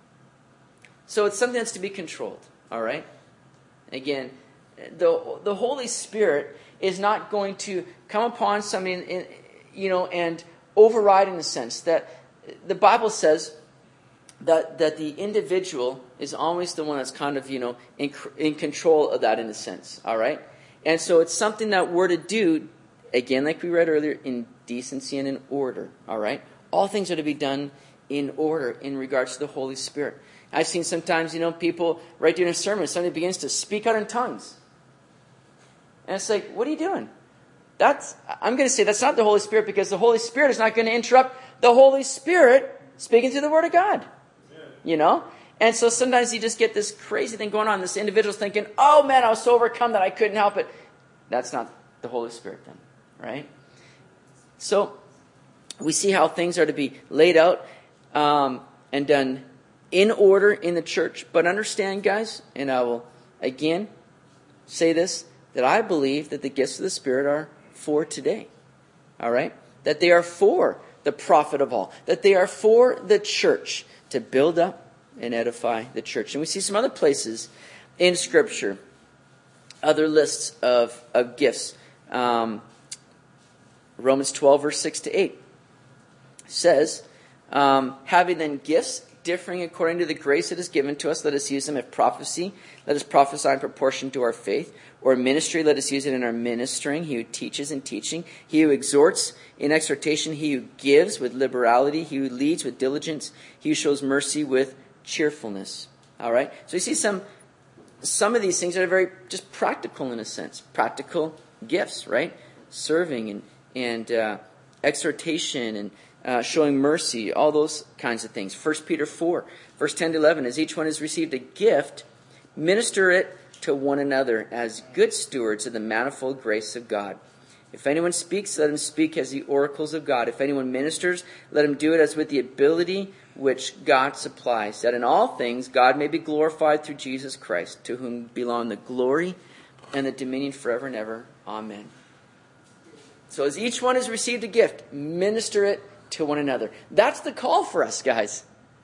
So it's something that's to be controlled. All right? Again, the the Holy Spirit is not going to come upon somebody, in, in, you know, and override in the sense that the Bible says that that the individual is always the one that's kind of, you know, in, in control of that in a sense. All right? And so it's something that we're to do, again, like we read earlier, in decency and in order. All right? All things are to be done in order in regards to the Holy Spirit. I've seen sometimes, you know, people right during a sermon, somebody begins to speak out in tongues. And it's like, what are you doing? That's, I'm going to say that's not the Holy Spirit, because the Holy Spirit is not going to interrupt the Holy Spirit speaking through the Word of God. Yeah. You know? And so sometimes you just get this crazy thing going on. This individual's thinking, oh man, I was so overcome that I couldn't help it. That's not the Holy Spirit then, right? So we see how things are to be laid out um, and done in order in the church. But understand, guys, and I will again say this, that I believe that the gifts of the Spirit are for today. All right? That they are for the profit of all. That they are for the church, to build up and edify the church. And we see some other places in Scripture, other lists of, of gifts. Um, Romans twelve, verse six to eight says, um, having then gifts differing according to the grace that is given to us, let us use them. If prophecy, let us prophesy in proportion to our faith. Or ministry, let us use it in our ministering. He who teaches in teaching. He who exhorts in exhortation. He who gives with liberality. He who leads with diligence. He who shows mercy with cheerfulness. All right? So you see some some of these things that are very just practical in a sense. Practical gifts, right? Serving and, and uh, exhortation and uh, showing mercy. All those kinds of things. First Peter four, verse ten to eleven. As each one has received a gift, minister it to one another as good stewards of the manifold grace of God. If anyone speaks, let him speak as the oracles of God. If anyone ministers, let him do it as with the ability which God supplies, that in all things God may be glorified through Jesus Christ, to whom belong the glory and the dominion forever and ever. Amen. So as each one has received a gift, minister it to one another. That's the call for us, guys.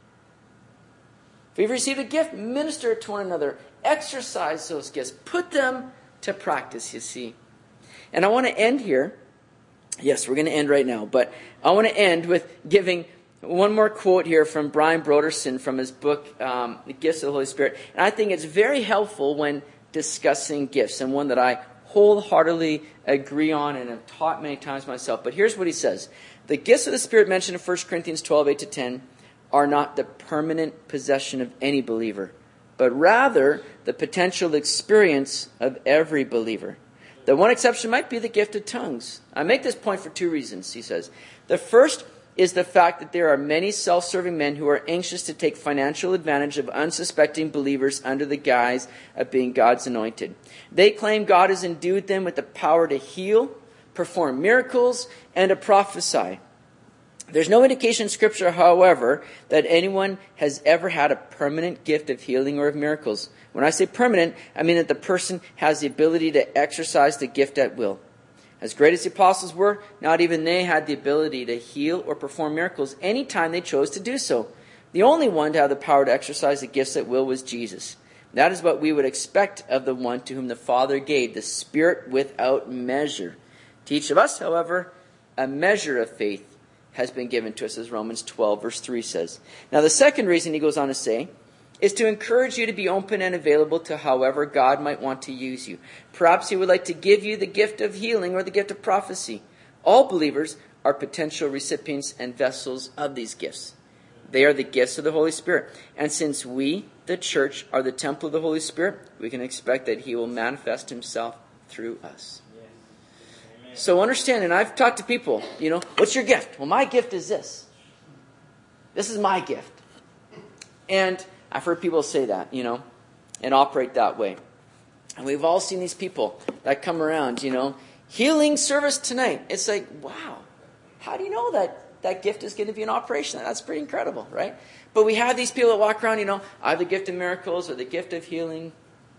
If you've received a gift, minister it to one another. Exercise those gifts. Put them to practice, you see. And I want to end here. Yes, we're going to end right now. But I want to end with giving one more quote here from Brian Broderson from his book, um, The Gifts of the Holy Spirit. And I think it's very helpful when discussing gifts, and one that I wholeheartedly agree on and have taught many times myself. But here's what he says. The gifts of the Spirit mentioned in First Corinthians twelve, eight to ten are not the permanent possession of any believer, but rather the potential experience of every believer. The one exception might be the gift of tongues. I make this point for two reasons, he says. The first is the fact that there are many self-serving men who are anxious to take financial advantage of unsuspecting believers under the guise of being God's anointed. They claim God has endued them with the power to heal, perform miracles, and to prophesy. There's no indication in Scripture, however, that anyone has ever had a permanent gift of healing or of miracles. When I say permanent, I mean that the person has the ability to exercise the gift at will. As great as the apostles were, not even they had the ability to heal or perform miracles any time they chose to do so. The only one to have the power to exercise the gifts at will was Jesus. That is what we would expect of the one to whom the Father gave the Spirit without measure. To each of us, however, a measure of faith has been given to us, as Romans twelve verse three says. Now the second reason he goes on to say is to encourage you to be open and available to however God might want to use you. Perhaps he would like to give you the gift of healing or the gift of prophecy. All believers are potential recipients and vessels of these gifts. They are the gifts of the Holy Spirit. And since we, the church, are the temple of the Holy Spirit, we can expect that he will manifest himself through us. Yes. So understand, and I've talked to people, you know, what's your gift? Well, my gift is this. This is my gift. And I've heard people say that, you know, and operate that way. And we've all seen these people that come around, you know, healing service tonight. It's like, wow, how do you know that that gift is going to be in operation? That's pretty incredible, right? But we have these people that walk around, you know, I have the gift of miracles or the gift of healing.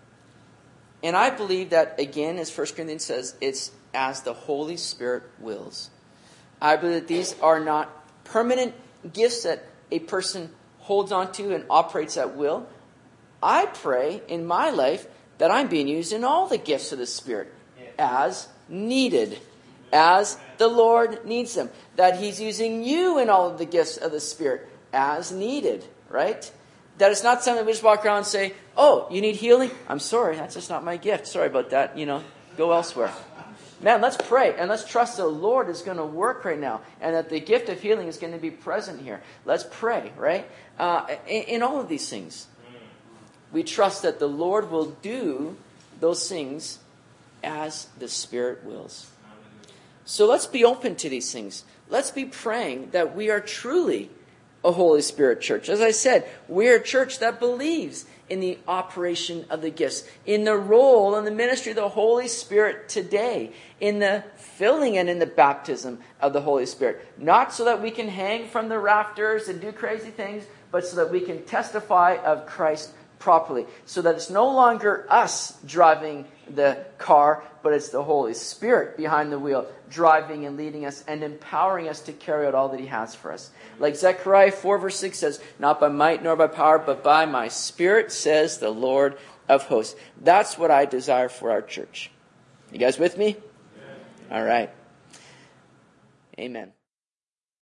And I believe that, again, as First Corinthians says, it's as the Holy Spirit wills. I believe that these are not permanent gifts that a person holds on to and operates at will. I pray in my life that I'm being used in all the gifts of the Spirit as needed, as the Lord needs them. That he's using you in all of the gifts of the Spirit as needed, right? That it's not something we just walk around and say, oh, you need healing? I'm sorry, that's just not my gift. Sorry about that. You know, go elsewhere. Man, let's pray and let's trust the Lord is going to work right now and that the gift of healing is going to be present here. Let's pray, right? Uh, in, in all of these things, we trust that the Lord will do those things as the Spirit wills. So let's be open to these things. Let's be praying that we are truly a Holy Spirit church. As I said, we're a church that believes in the operation of the gifts, in the role and the ministry of the Holy Spirit today, in the filling and in the baptism of the Holy Spirit. Not so that we can hang from the rafters and do crazy things, but so that we can testify of Christ properly. So that it's no longer us driving the car, but it's the Holy Spirit behind the wheel, driving and leading us and empowering us to carry out all that he has for us. Like Zechariah four verse six says, not by might nor by power, but by my Spirit, says the Lord of hosts. That's what I desire for our church. You guys with me? All right. Amen.